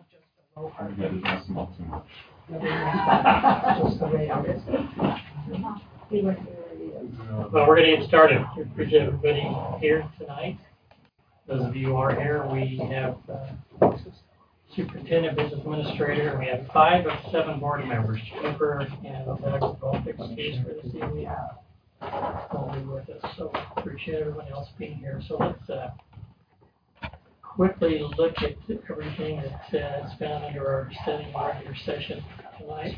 just a low heart You guys mess them up too much. just the way it is. Well, we're going to get started. We appreciate everybody here tonight. Those of you who are here, we have Superintendent, Business Administrator, and we have 5 of 7 board members. Jennifer and Doug both excused for this evening. Will be with us, so appreciate everyone else being here. So let's quickly look at everything that's found under our study regular session tonight.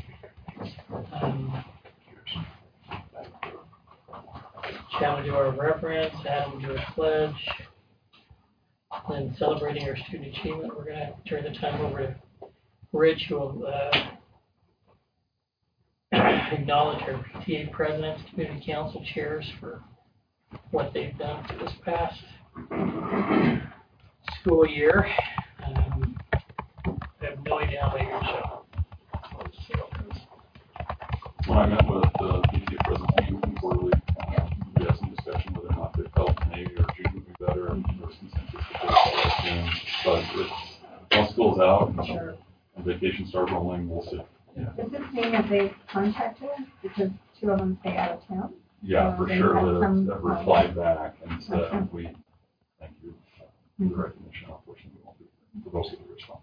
Chad will do our reverence, Adam will do a pledge, then celebrating our student achievement. We're going to turn the time over to Rich, who will acknowledge our PTA presidents, community council chairs for what they've done for this past school year. I have no idea how they show. When I met with the PTA president quarterly, we had some discussion whether or not they felt May or June would be better. There was consensus to June, but once school's out and vacation start rolling, we'll see. Yeah. Does this mean that they contacted because 2 of them stay out of town? Yeah, for sure. That replied back and said, we thank you for the recognition. Unfortunately, we won't be for most of the response.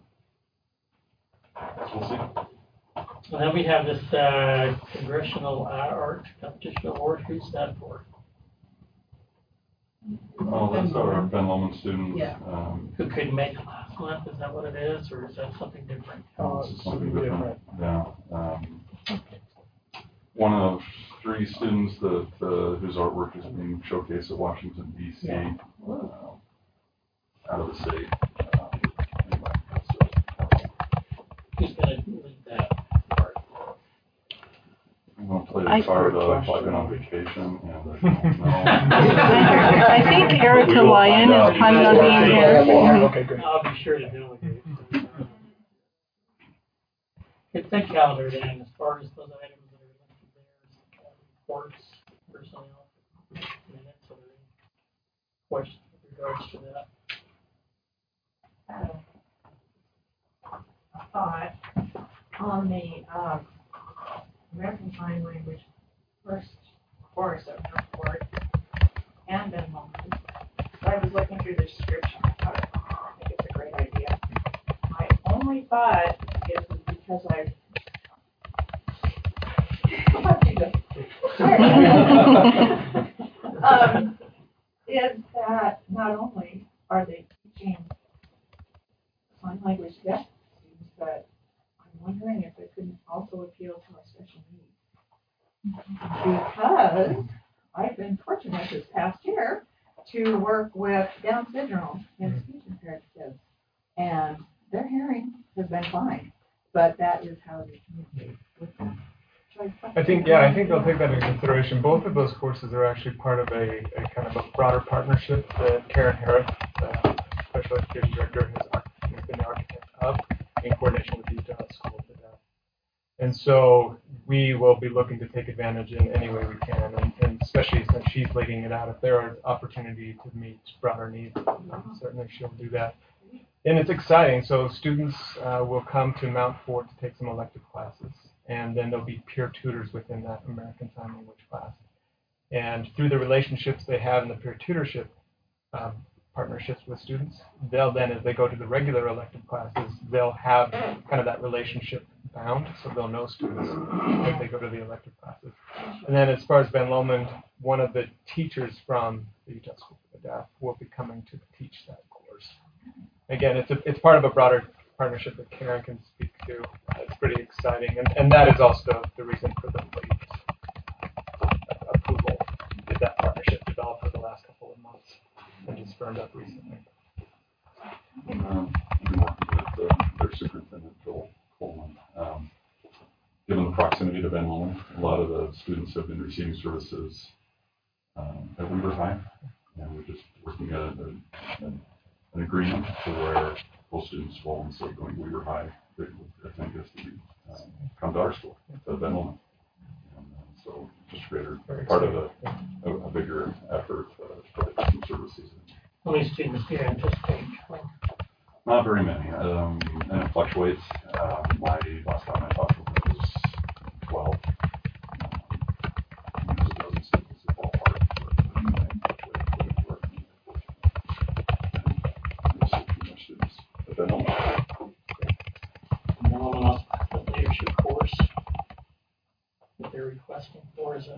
We'll see. Well, then we have this Congressional Art Competition Award. Who's that for? Oh, that's our Ben Lomond student. Yeah. Who couldn't make it last month? Is that what it is, or is that something different? It's something different. Yeah. One of 3 students that whose artwork is being showcased at Washington, D.C. Out of the state. Anyway, Who's going to lead that part? I'm going to play the card of I've been on vacation. I think Erica Lyon is planning on being here. Okay, good. I'll be sure to delegate. It's that calendar then, as far as those items that are listed there, reports, personnel, minutes, or any questions with regards to that? A thought on the American Sign Language first course of the report and then Lomond. So I was looking through the description. I thought, I think it's a great idea. My only thought is because is that not only are they teaching sign language deaf students, but I'm wondering if it couldn't also appeal to our special needs. Because I've been fortunate this past year to work with Down syndrome and speech impaired kids, and their hearing has been fine, but that is how they communicate with them. I think they'll take that into consideration. Both of those courses are actually part of a kind of a broader partnership that Karen Harris, the Special Education Director, has been the architect of in coordination with the Utah School of the Deaf. And so we will be looking to take advantage in any way we can, and especially since she's leading it out, if there are opportunity to meet broader needs, certainly she'll do that. And it's exciting. So students will come to Mount Fort to take some elective classes, and then there'll be peer tutors within that American Sign Language class. And through the relationships they have in the peer tutorship partnerships with students, they'll then, as they go to the regular elective classes, they'll have kind of that relationship bound, so they'll know students as they go to the elective classes. And then as far as Ben Lomond, one of the teachers from the Utah School of the Deaf will be coming to teach that course. Again, it's part of a broader partnership that Karen can speak to. It's pretty exciting, and that is also the reason for the late approval. Did that partnership develop for the last couple of months and just firmed up recently? I've been working with their superintendent, Joel Coleman. Given the proximity to Ben Lomond, a lot of the students have been receiving services at Weaver High, and we're just working at an agreement to where both students will, instead of going to Weaver High, they think is to come to our school, to Ben Lomond. And so just greater part of a bigger effort to put some services in. How many students do you anticipate? Not very many, and it fluctuates. My last time I talked with them was 12. It doesn't seem as if ballpark, but it fluctuates. There's so few more students, but then And then on the leadership course that they're requesting for is a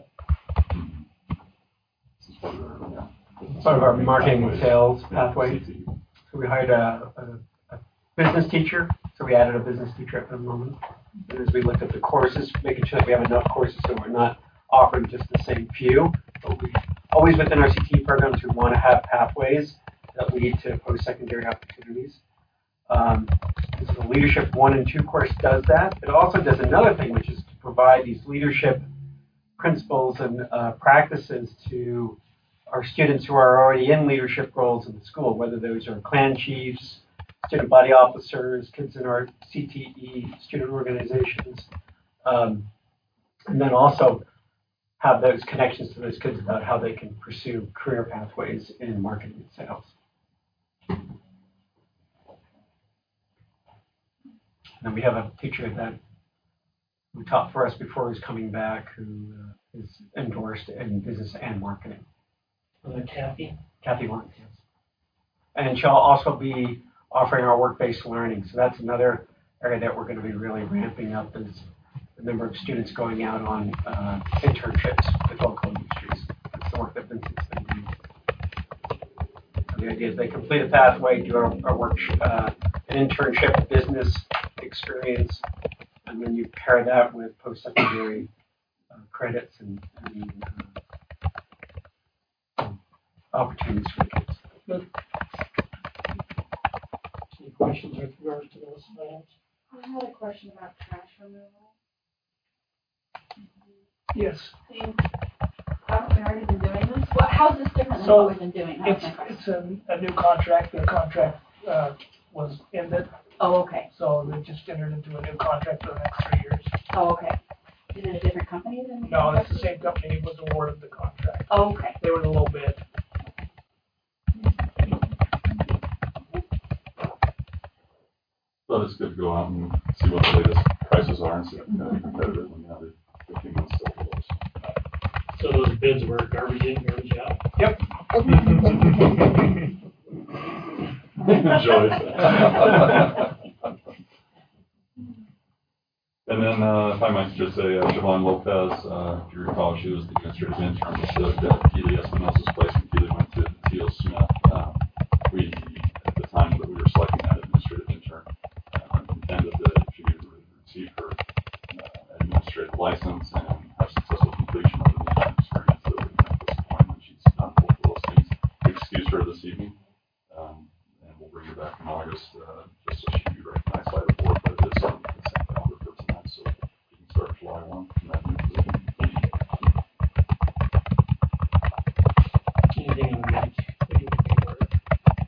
Part of our marketing and sales pathway. So we hired a business teacher. So we added a business teacher at the moment. And as we looked at the courses, making sure that we have enough courses so we're not offering just the same few. But we always within our CTE programs, we want to have pathways that lead to post-secondary opportunities. So the Leadership 1 and 2 course does that. It also does another thing, which is to provide these leadership principles and practices to our students who are already in leadership roles in the school, whether those are clan chiefs, student body officers, kids in our CTE student organizations, and then also have those connections to those kids about how they can pursue career pathways in marketing and sales. And we have a teacher that who taught for us before he's coming back, who is endorsed in business and marketing. Kathy Lawrence, yes. And she'll also be offering our work-based learning. So that's another area that we're going to be really ramping up is the number of students going out on internships with local industries. That's the work that Vincent's been doing. So the idea is they complete a pathway, do our work, an internship, business experience, and then you pair that with post-secondary credits and opportunities for the kids. Good. Any questions with regards to those items? I had a question about trash removal. Yes, Haven't we already been doing this? How's this different than So, what we've been doing? That's my question. it's a new contract. The contract was ended, Oh, okay. so they just entered into a new contract for the next 3 years. Oh, okay. Is it a different company than? No, it's the same company was awarded the contract. Oh, okay. They were the low bid. But it's good to go out and see what the latest prices are and see if they're competitive. And yeah, the 15 months still for those. So those bids were garbage in, garbage out? Yep. Enjoy. And then, if I might just say, Javon Lopez, if you recall, she was the administrative intern at Keeley Espinosa's place when Keeley went to Theo Smith. We, at the time that we were selecting that administrative intern, intended that she would receive her administrative license and have successful completion of the intern experience. So at this point, she's done both of those things. We excuse her this evening, and we'll bring her back in August, just so she can be recognized by the board. But it is on the consent calendar for tonight, so you can start July 1 from that new position. Anything in the minutes that you can be aware of?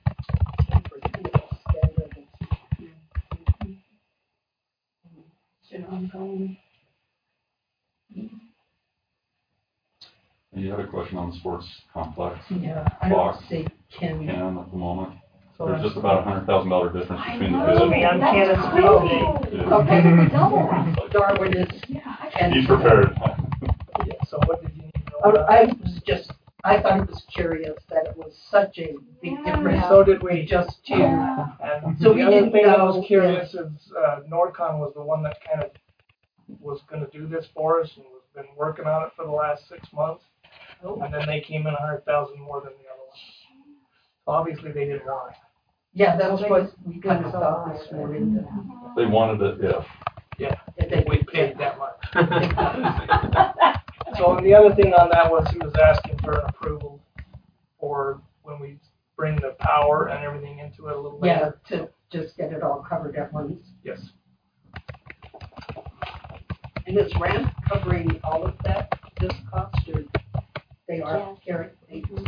And you had a question on the sports complex. Yeah, I Box. don't see Ken. Can at the moment. So There's just about $100,000 difference between the That's me on Candace Field. bids. Darwin is. and- He's prepared. Yeah, so what did you need to know about? I thought it was curious that it was such a big difference. So did we. Just two. And So we the other didn't thing that know was curious is Nordcon was the one that kind of was going to do this for us and was been working on it for the last 6 months. And then they came in 100,000 more than the other one. So obviously they didn't want it. Yeah, that was what we kind of thought was more into. They wanted it if. Yeah, if we paid that much. So and the other thing on that was he was asking for an approval for when we bring the power and everything into it a little Yeah, later. to just get it all covered at once. Yes. And is RAMP covering all of that, this cost, or they are carrying? When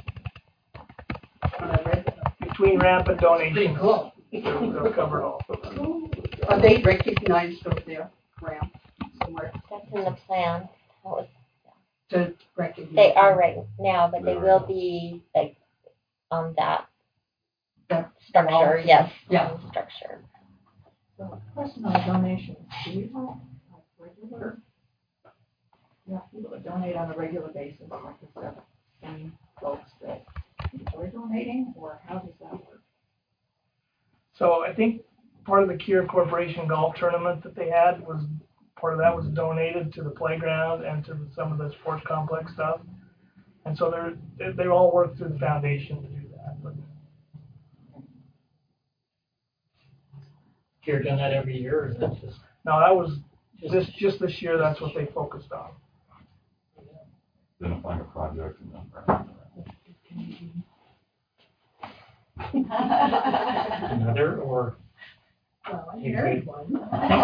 I read that. Between ramp and Pretty donations, cool. they'll cover all of it. Are they recognized over there, RAMP, somewhere, That's in the plan. That was, to recognize? they are right now, but they will be like on that Structure, yes. Yeah. Structure. So, question on donations, do you have like regular, people that donate on a regular basis, like the same folks that enjoy donating, or how does that work? So I think part of the Kier Corporation golf tournament that they had was, part of that was donated to the playground and to some of the sports complex stuff. And so they all work through the foundation to do that. But You're doing that every year, or is that just? no, that was just this year, that's what they focused on. Identifying a project and then. Another, or? Well, I heard one.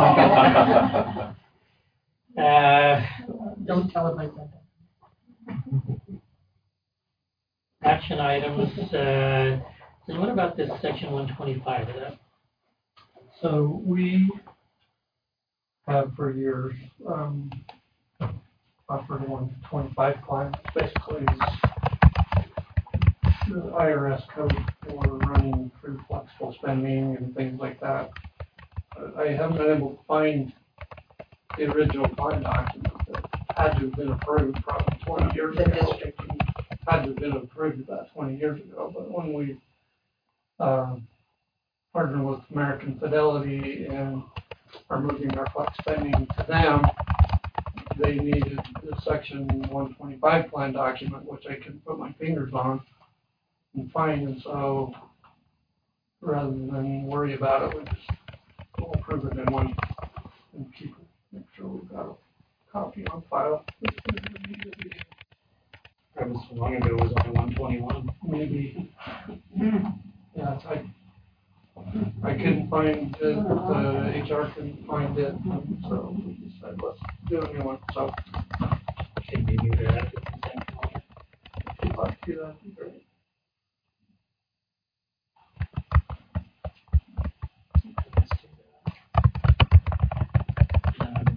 Don't tell them I said that. Action items, so what about this section 125, is that? So we have for years offered a 125 plan, basically the IRS code for running through flexible spending and things like that. I haven't been able to find the original plan document that had to have been approved probably 20 years The ago. district. Had to have been approved about 20 years ago, but when we partnered with American Fidelity and are moving our flex spending to them, they needed the section 125 plan document, which I couldn't put my fingers on and find, and so rather than worry about it, we just will approve it in one and keep it, make sure we've got a copy on file. That was so long ago, it was only 121. Maybe. Yeah, I couldn't find it, the HR couldn't find it, and so we decided, let's do a new one, so. Okay, maybe we're at the consent calendar. If you'd like to do that, that'd be great. Let's do that.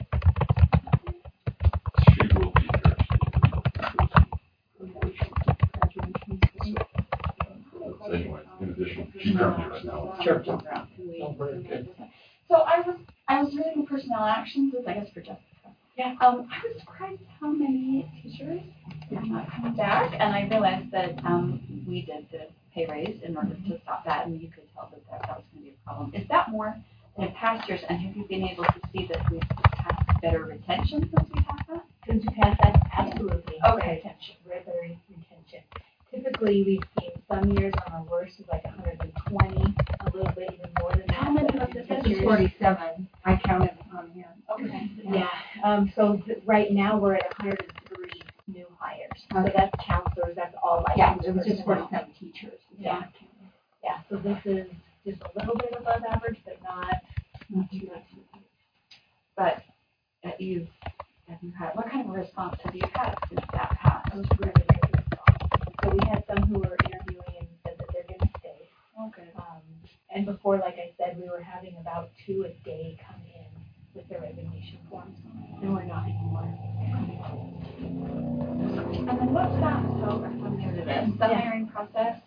She will be here. So anyway, in addition, she's not here right now. Sure. Oh, very good. So I was reading personnel actions, I guess for Jessica. Yeah. I was surprised how many teachers are not coming back, and I realized that we did the pay raise in order to stop that, and you could tell that was going to be a problem. Is that more than past years, and have you been able to see that we've had better retention since we had that? Since we've had that, absolutely. Okay. Better retention. Typically, we've seen some years on our worst is like 120, a little bit even more than that. How many but was it? this This year- is 47. I counted on here. Okay. Yeah, right now we're at 103 new hires. So Okay. that's counselors, that's all like. Yeah, it was just 47 teachers. Yeah. Yeah, so this is just a little bit above average, but not too much. But have you had, what kind of a response have you had since that passed? It was really great response. So we had some who were interviewing and said that they're gonna stay. Okay. And before, like I said, we were having about 2 a day come in with their resignation forms, and we're not anymore. And then what's that, so I'm new to this, the Yeah. hiring process,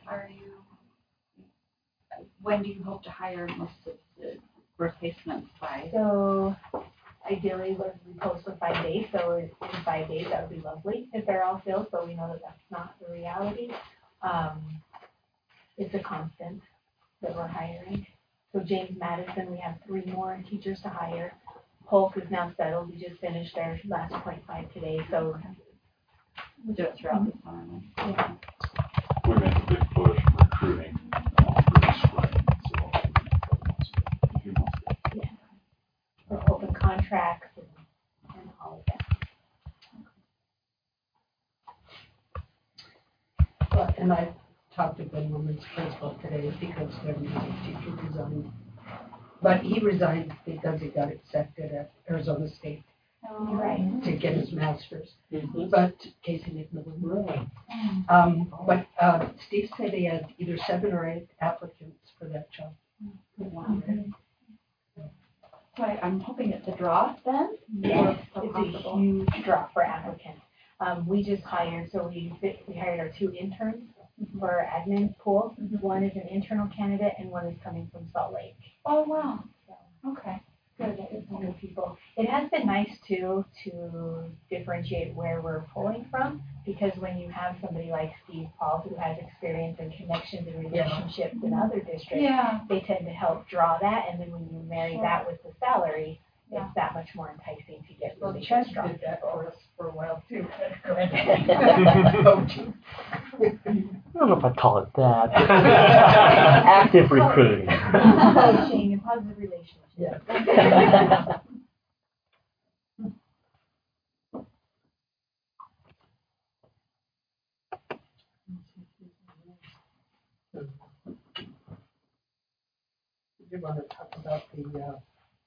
when do you hope to hire most of the replacements by? So ideally, we post for 5 days, so in 5 days, that would be lovely if they're all filled, but we know that that's not the reality. It's a constant that we're hiring. So James Madison, we have 3 more teachers to hire. Polk is now settled, we just finished our last 0.5 today, so. We'll do it throughout the summer. Yeah. We made a big push in recruiting for the spring, so a few months ago. With open contracts and all of that. Well, and I talked to Ben Woman's principal today because their music teacher resigned. But he resigned because he got accepted at Arizona State Right. to get his master's. Mhm. But Casey Nickman. Really? But Steve said he had either 7 or 8 applicants for that job. So I'm hoping it's a draw then? Yeah, Or still it's possible? a huge drop for applicants. We just hired, so we hired our 2 interns for our admin pool. One is an internal candidate and one is coming from Salt Lake. Oh, wow. So, Okay. good, that is new people. It has been nice too to differentiate where we're pulling from, because when you have somebody like Steve Paul who has experience and connections and relationships in other districts, Yeah. they tend to help draw that, and then when you marry that with the salary, Yeah. it's that much more enticing to get Well, really Chad good, strong did that people. for us for a while too. I don't know if I'd call it that. Active recruiting. Coaching and positive relationships. Yeah. You want to talk about the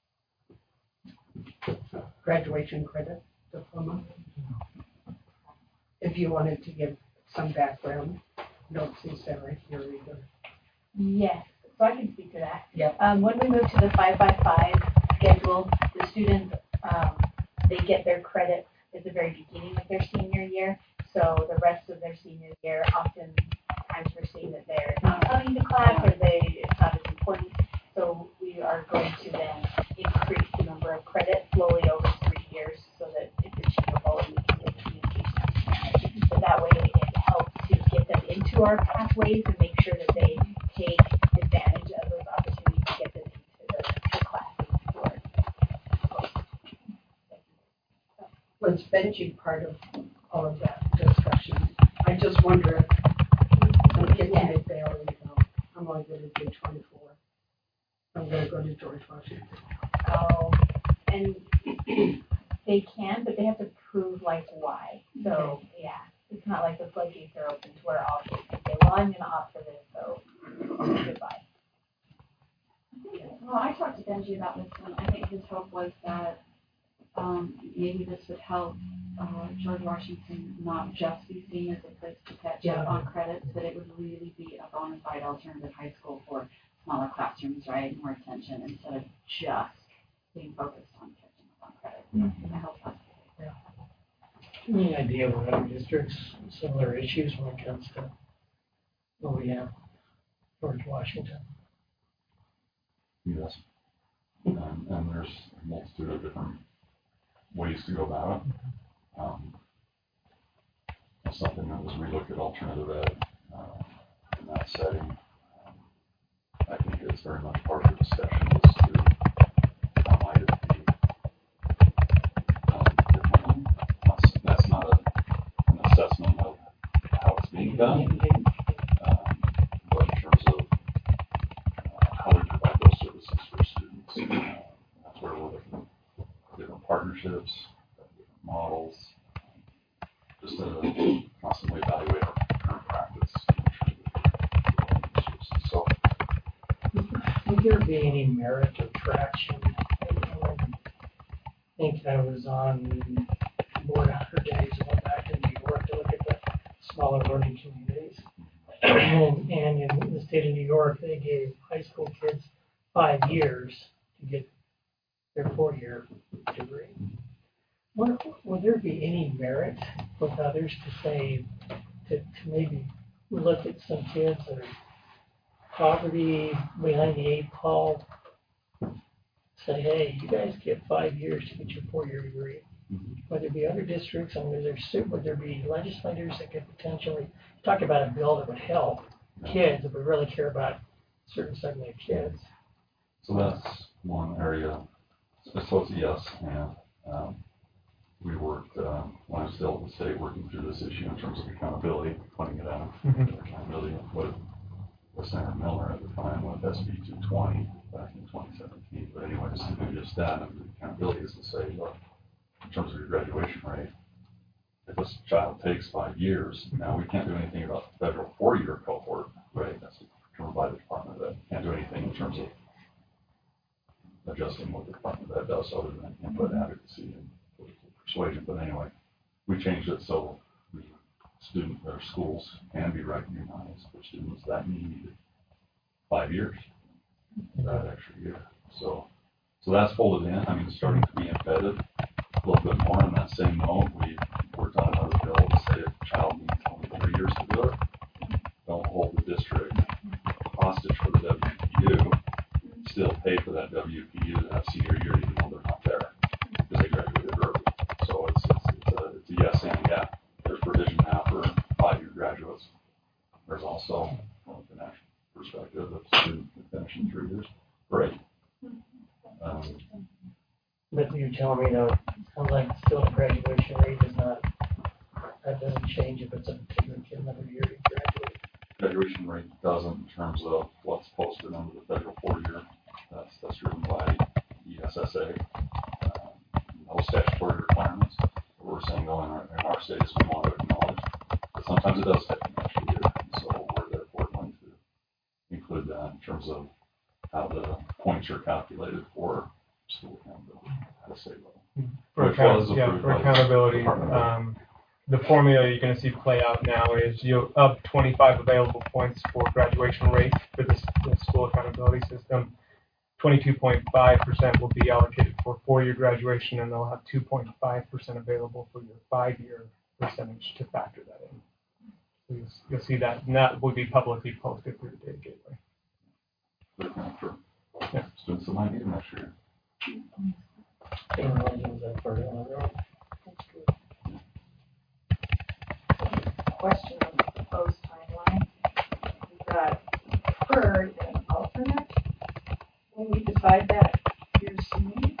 graduation credit diploma? If you wanted to give some background, don't see Sarah here either. Yes, so I can speak to that. Yep. When we move to the 5x5 schedule, the students, they get their credits at the very beginning of their senior year. So the rest of their senior year, oftentimes we're seeing that they're not coming to class or it's not as important. So we are going to then increase the number of credits slowly over 3 years so that it's achievable and we can get communication. So that way it helps to get them into our pathways and make sure that they take advantage of those opportunities to get them into the classes for. Was Benji part of all of that discussion? I just wonder if some kids if they already know. I'm only going to do 24. I'm going to go to George Washington. Oh, and they can, but they have to prove like why. So yeah, it's not like the floodgates are open to where all kids can say, well, I'm going to opt for this, so goodbye. Well, I talked to Benji about this one. I think his hope was that maybe this would help George Washington not just be seen as a place to catch up on credits, but it would really be a bona fide alternative high school for smaller classrooms, right? More attention instead of just being focused on catching up on credits. I hope that's Any idea what other districts, similar issues when it comes to what we have, George Washington? Yes. And there's a multitude of different ways to go about it. Something that was, we look at alternative ed in that setting. I think it's very much part of the discussion as to how might it be done differently. That's not an assessment of how it's being done, but in terms of how we provide those services for students. That's where we're looking at different partnerships, different models, just to constantly evaluate our current practice. So, Would there be any merit or traction? I think I was on board 100 days and went back to New York to look at the smaller learning communities. And in the state of New York, they gave high school kids 5 years to get their 4-year degree. Would there be any merit with others to say, to maybe look at some kids that are poverty, behind the 8 ball, say, hey, you guys get 5 years to get your 4-year degree? Would there be other districts, would there be legislators that could potentially talk about a bill that would help kids if we really care about a certain segment of kids? So that's one area. So it's a yes, and we worked, when I was still at the state, working through this issue in terms of accountability, pointing it out. Accountability, what Senator Miller at the time with SB 220 back in 2017. But anyways, to do just that, and accountability is to say, look, in terms of your graduation rate, if this child takes 5 years, now we can't do anything about the federal 4-year cohort, right? That's determined by the Department of Ed. Can't do anything in terms of adjusting what the Department of Ed does other than input advocacy and political persuasion. But anyway, we changed it so schools can be recognized for students that need 5 years, that extra year. So that's folded in. I mean, it's starting to be embedded a little bit more. On that same note, we worked on another bill to say if a child needs only 3 years to do it, for that WP to have senior year even though they're not there because they graduated early. So it's a yes and yeah. There's provision now for 5-year graduates. There's also, from a financial perspective, a student finishing 3 years. Great. But you're telling me though, it sounds like still the graduation rate is not, that doesn't change if it's a particular kid another year to graduate. Graduation rate doesn't in terms of what's posted under the federal 4-year. That's driven by ESSA. No statutory requirements. What we're saying though in our state is we want to acknowledge that sometimes it does take an extra year. So we're therefore going to include that in terms of how the points are calculated for school accountability at a state level. For accountability, the formula you're going to see play out now is of 25 available points for graduation rate for the school accountability system, 22.5% will be allocated for 4-year graduation, and they'll have 2.5% available for your 5-year percentage to factor that in. So you'll see that, and that will be publicly posted through the data gateway. Yeah. Students that might need them next year. Question on the proposed timeline. We've got preferred and alternate. Will we decide that here soon?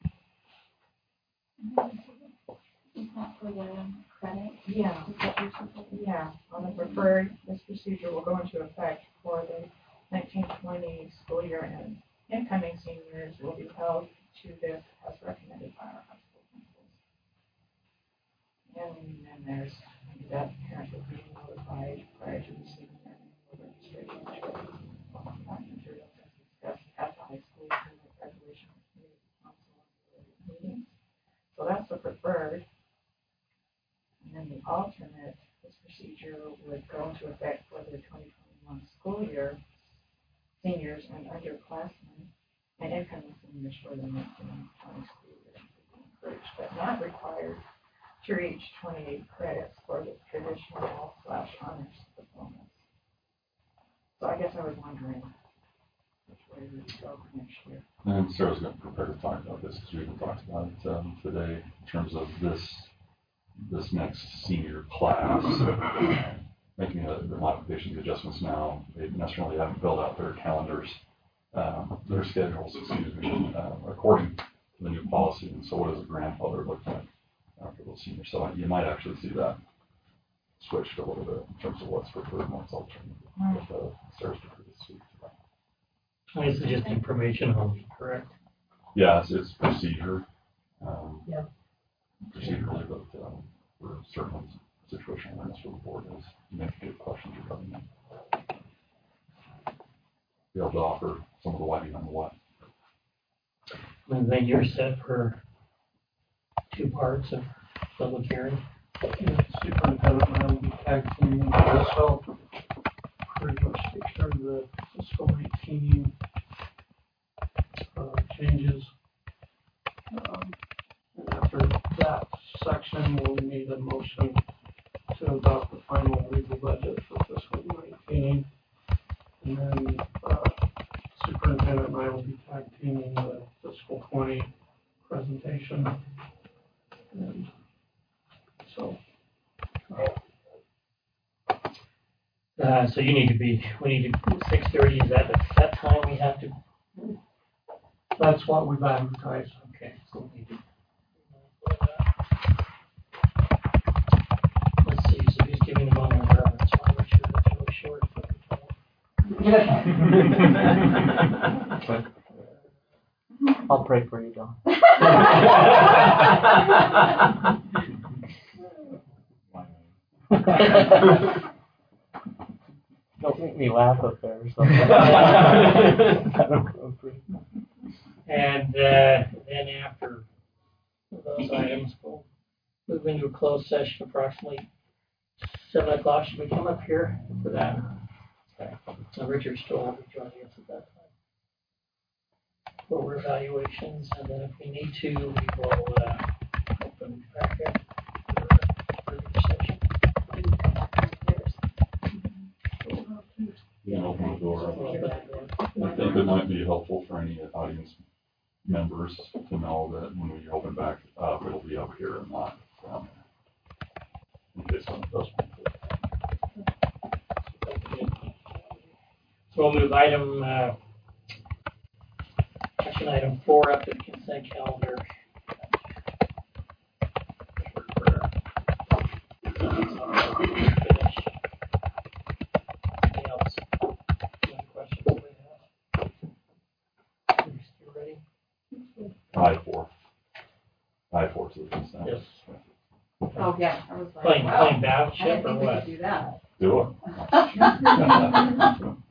Is that for the credit? Yeah. Yeah. On the preferred, this procedure will go into effect for the 1920 school year, and incoming seniors will be held to this as recommended by our high school principals. And then there's that parents will be notified prior to receiving their annual registration materials as discussed at the high school and the graduation committee council meetings. So that's the preferred. And then the alternate, this procedure would go into effect for the 2021 school year, seniors and underclassmen, and incoming seniors for the 1920 school year, encouraged but not required to reach 28 credits for the traditional /honors diplomas. So I guess I was wondering which way we would go for next year. And Sarah's going to prepare to talk about this because we haven't talked about it today in terms of this next senior class. Making the modifications, adjustments now. They necessarily haven't built out their calendars, their schedules, according to the new policy. And so what does a grandfather look like after those seniors? So you might actually see that switched a little bit in terms of what's preferred and what's alternative. But Sarah's preferred to speak to that. This is just information only, correct? Yeah, it's procedure. Yeah. Procedurally, but for certain situational awareness for the board is you may get questions regarding that. Be able to offer some of the why behind the what. And then you're set for 2 parts of public hearing. Superintendent and I will be tag teaming this, so pretty much take care of the fiscal 19 changes. And after that section, we'll need a motion to adopt the final legal budget for fiscal 19. And then superintendent and I will be tag teaming the fiscal 20 presentation. And so. So we need to 6:30, is that time we have to? That's what we've advertised. Okay, so we need to. Let's see, so he's giving them all my reference, so I'm not sure that's really short. I'll pray for you, John. Don't make me laugh up there or something. And then after those items, we'll move into a closed session approximately 7 o'clock. Should we come up here for that? Okay. So Richard Stoll will be joining us at that time for evaluations, and then if we need to, we will open back up for the session. You can open the door. might be helpful for any audience members to know that when we open back up, it'll be up here and not down there. In case someone does want to. So we'll move action item 4 up to the consent calendar. Anything else? Any questions we have? You ready? I4 to the consent. Yes. Oh, yeah, I was like, Playing wow, Battleship I didn't or think we what? could do that. Do it.